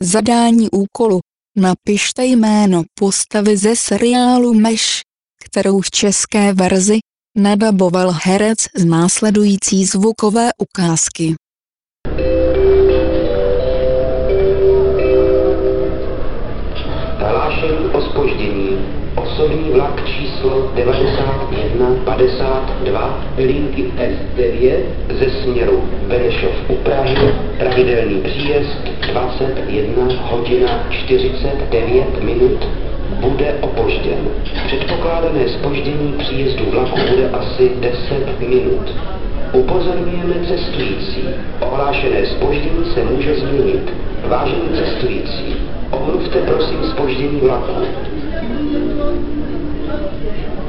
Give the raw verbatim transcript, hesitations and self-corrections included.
zadání úkolu: napište jméno postavy ze seriálu Meš, kterou v české verzi nadaboval herec z následující zvukové ukázky. Hlášení o zpoždění. Osobní vlak číslo devadesát jedna padesát dva linky S devět ze směru Benešov u Prahy, pravidelný příjezd dvacet jedna hodina čtyřicet devět minut, bude opožděn. Předpokládané zpoždění příjezdu vlaku bude asi deset minut. Upozorňujeme cestující. Ohlášené zpoždění se může změnit. Vážení cestující, omluvte prosím zpoždění vlaku.